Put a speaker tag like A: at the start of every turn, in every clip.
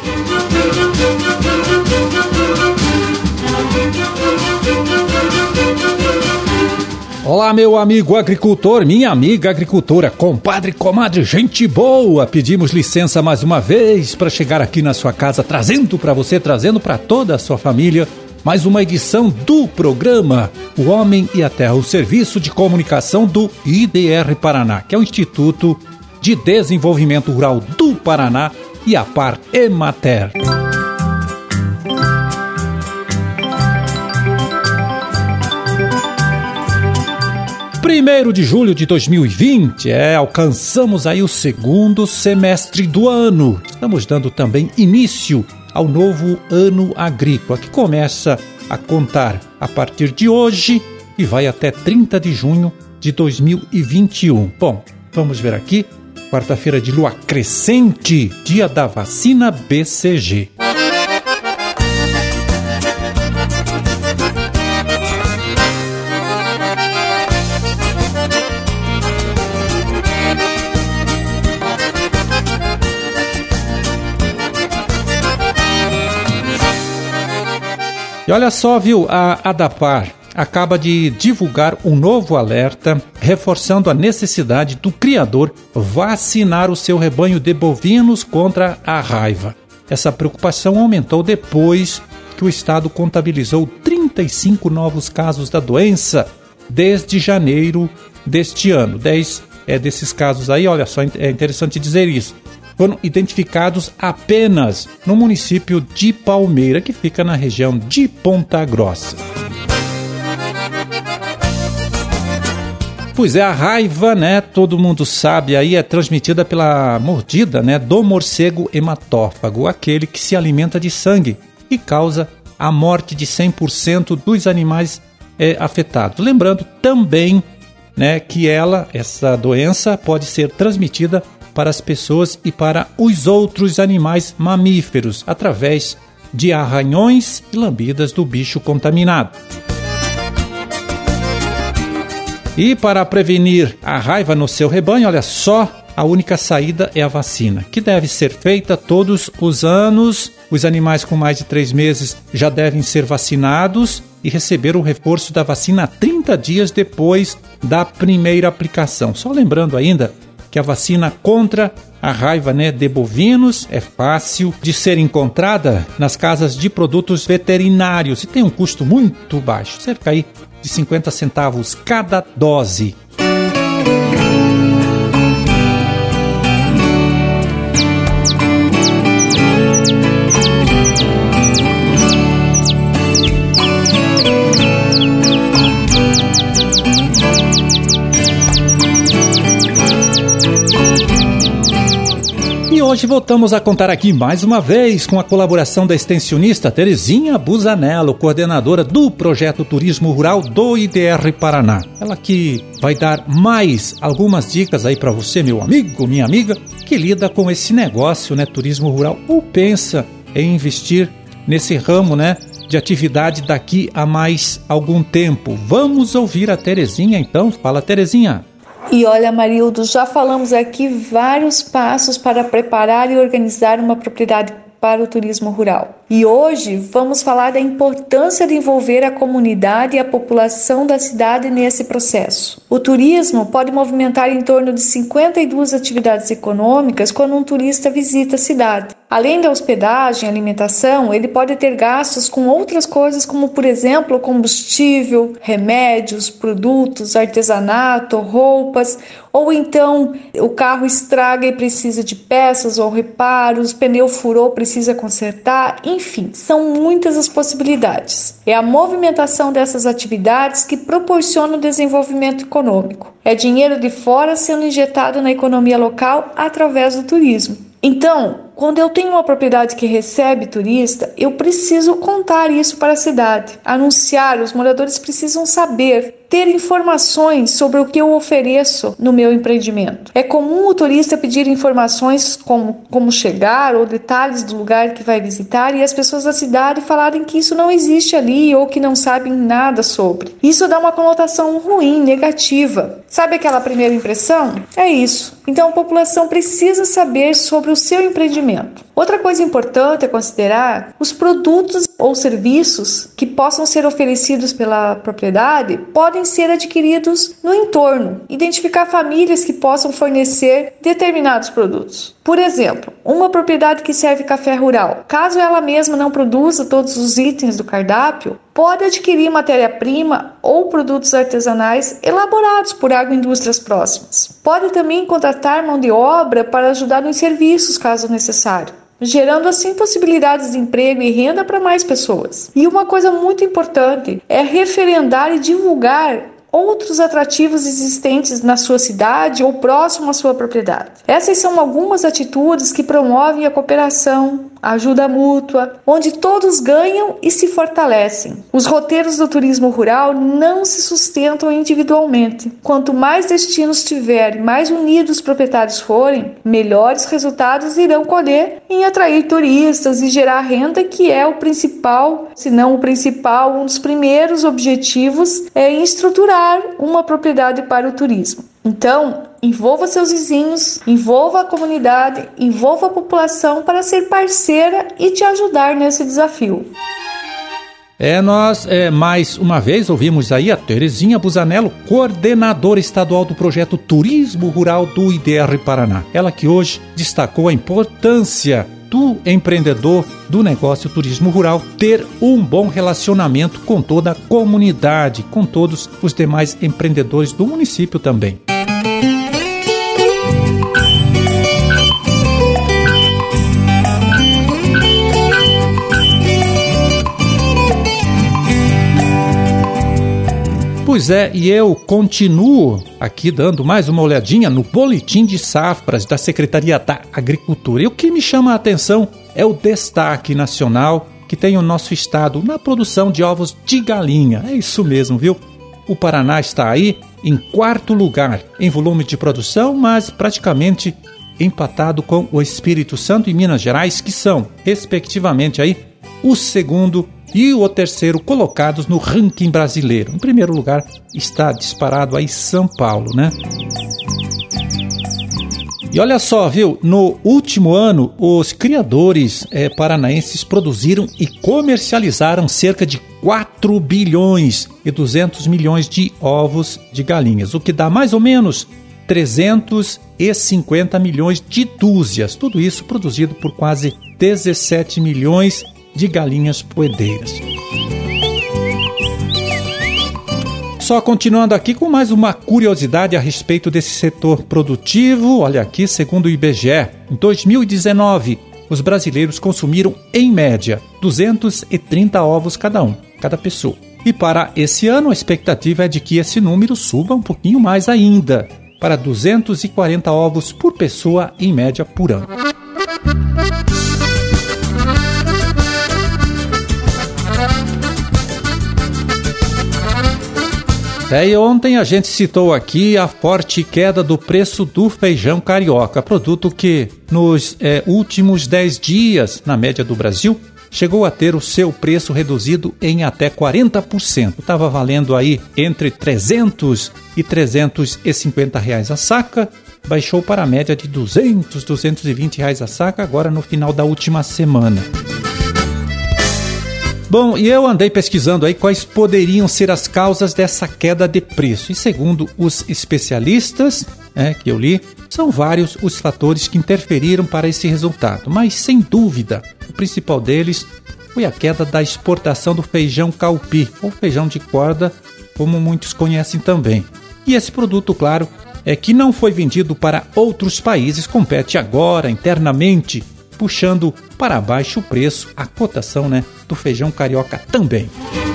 A: Olá, meu amigo agricultor, minha amiga agricultora, compadre, comadre, gente boa. Pedimos licença mais uma vez para chegar aqui na sua casa, trazendo para você, trazendo para toda a sua família, mais uma edição do programa O Homem e a Terra, o serviço de comunicação do IDR Paraná, que é o Instituto de Desenvolvimento Rural do Paraná e a Par Emater. 1º de julho de 2020, alcançamos aí o segundo semestre do ano. Estamos dando também início ao novo ano agrícola, que começa a contar a partir de hoje e vai até 30 de junho de 2021. Bom, vamos ver aqui, quarta-feira de lua crescente, dia da vacina BCG. E olha só, viu, a ADAPAR acaba de divulgar um novo alerta, reforçando a necessidade do criador vacinar o seu rebanho de bovinos contra a raiva. Essa preocupação aumentou depois que o estado contabilizou 35 novos casos da doença desde janeiro deste ano. 10 desses casos aí, olha só, é interessante dizer isso, foram identificados apenas no município de Palmeira, que fica na região de Ponta Grossa. Pois é, a raiva, né, todo mundo sabe, aí é transmitida pela mordida, né, do morcego hematófago, aquele que se alimenta de sangue e causa a morte de 100% dos animais afetados. Lembrando também, né, que essa doença pode ser transmitida para as pessoas e para os outros animais mamíferos, através de arranhões e lambidas do bicho contaminado. E para prevenir a raiva no seu rebanho, olha só, a única saída é a vacina, que deve ser feita todos os anos. Os animais com mais de 3 meses já devem ser vacinados e receber o reforço da vacina 30 dias depois da primeira aplicação. Só lembrando ainda que a vacina contra a raiva, né, de bovinos é fácil de ser encontrada nas casas de produtos veterinários e tem um custo muito baixo, cerca aí de 50 centavos cada dose. Hoje voltamos a contar aqui mais uma vez com a colaboração da extensionista Terezinha Busanello, coordenadora do Projeto Turismo Rural do IDR Paraná. Ela que vai dar mais algumas dicas aí para você, meu amigo, minha amiga, que lida com esse negócio, né, turismo rural, ou pensa em investir nesse ramo, né, de atividade daqui a mais algum tempo. Vamos ouvir a Terezinha então. Fala, Terezinha.
B: E olha, Marildo, já falamos aqui vários passos para preparar e organizar uma propriedade para o turismo rural. E hoje vamos falar da importância de envolver a comunidade e a população da cidade nesse processo. O turismo pode movimentar em torno de 52 atividades econômicas quando um turista visita a cidade. Além da hospedagem e alimentação, ele pode ter gastos com outras coisas como, por exemplo, combustível, remédios, produtos, artesanato, roupas, ou então o carro estraga e precisa de peças ou reparos, pneu furou, precisa consertar, enfim, são muitas as possibilidades. É a movimentação dessas atividades que proporciona o desenvolvimento econômico. É dinheiro de fora sendo injetado na economia local através do turismo. Então, quando eu tenho uma propriedade que recebe turista, eu preciso contar isso para a cidade, anunciar, os moradores precisam saber, ter informações sobre o que eu ofereço no meu empreendimento. É comum o turista pedir informações como chegar ou detalhes do lugar que vai visitar e as pessoas da cidade falarem que isso não existe ali ou que não sabem nada sobre. Isso dá uma conotação ruim, negativa. Sabe aquela primeira impressão? É isso. Então a população precisa saber sobre o seu empreendimento. abastecimento. Outra coisa importante é considerar os produtos ou serviços que possam ser oferecidos pela propriedade podem ser adquiridos no entorno. Identificar famílias que possam fornecer determinados produtos. Por exemplo, uma propriedade que serve café rural, caso ela mesma não produza todos os itens do cardápio, pode adquirir matéria-prima ou produtos artesanais elaborados por agroindústrias próximas. Pode também contratar mão de obra para ajudar nos serviços, caso necessário, gerando assim possibilidades de emprego e renda para mais pessoas. E uma coisa muito importante é referendar e divulgar outros atrativos existentes na sua cidade ou próximo à sua propriedade. Essas são algumas atitudes que promovem a cooperação, a ajuda mútua, onde todos ganham e se fortalecem. Os roteiros do turismo rural não se sustentam individualmente. Quanto mais destinos tiver e mais unidos os proprietários forem, melhores resultados irão colher em atrair turistas e gerar renda, que é o principal, se não o principal, um dos primeiros objetivos é estruturar uma propriedade para o turismo. Então, envolva seus vizinhos, envolva a comunidade, envolva a população para ser parceira e te ajudar nesse desafio.
A: Nós mais uma vez ouvimos aí a Terezinha Busanello, coordenadora estadual do projeto Turismo Rural do IDR Paraná. Ela que hoje destacou a importância do empreendedor do negócio turismo rural ter um bom relacionamento com toda a comunidade, com todos os demais empreendedores do município também. Pois é, e eu continuo aqui dando mais uma olhadinha no boletim de safras da Secretaria da Agricultura. E o que me chama a atenção é o destaque nacional que tem o nosso estado na produção de ovos de galinha. É isso mesmo, viu? O Paraná está aí em 4º lugar em volume de produção, mas praticamente empatado com o Espírito Santo e Minas Gerais, que são, respectivamente, aí o 2º e o 3º colocados no ranking brasileiro. Em primeiro lugar está disparado aí São Paulo, né? E olha só, viu? No último ano, os criadores paranaenses produziram e comercializaram cerca de 4 bilhões e 200 milhões de ovos de galinhas, o que dá mais ou menos 350 milhões de dúzias. Tudo isso produzido por quase 17 milhões de galinhas poedeiras. Só continuando aqui com mais uma curiosidade a respeito desse setor produtivo. Olha aqui, segundo o IBGE, em 2019, os brasileiros consumiram, em média, 230 ovos cada pessoa. E para esse ano, a expectativa é de que esse número suba um pouquinho mais ainda, para 240 ovos por pessoa, em média, por ano. E ontem a gente citou aqui a forte queda do preço do feijão carioca, produto que nos últimos 10 dias, na média do Brasil, chegou a ter o seu preço reduzido em até 40%. Estava valendo aí entre 300 e 350 reais a saca, baixou para a média de 200, 220 reais a saca, agora no final da última semana. Bom, e eu andei pesquisando aí quais poderiam ser as causas dessa queda de preço. E segundo os especialistas que eu li, são vários os fatores que interferiram para esse resultado. Mas, sem dúvida, o principal deles foi a queda da exportação do feijão calpi, ou feijão de corda, como muitos conhecem também. E esse produto, claro, que não foi vendido para outros países, compete agora internamente, puxando para baixo o preço, a cotação, do feijão carioca também.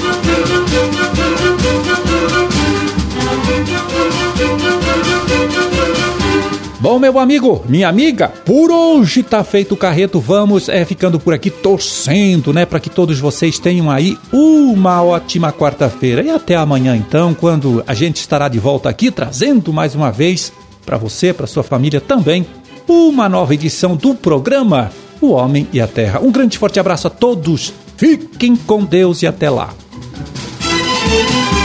A: Bom, meu amigo, minha amiga, por hoje tá feito o carreto. Vamos ficando por aqui torcendo, para que todos vocês tenham aí uma ótima quarta-feira. E até amanhã, então, quando a gente estará de volta aqui, trazendo mais uma vez para você, para sua família também, uma nova edição do programa O Homem e a Terra. Um grande forte abraço a todos, fiquem com Deus e até lá.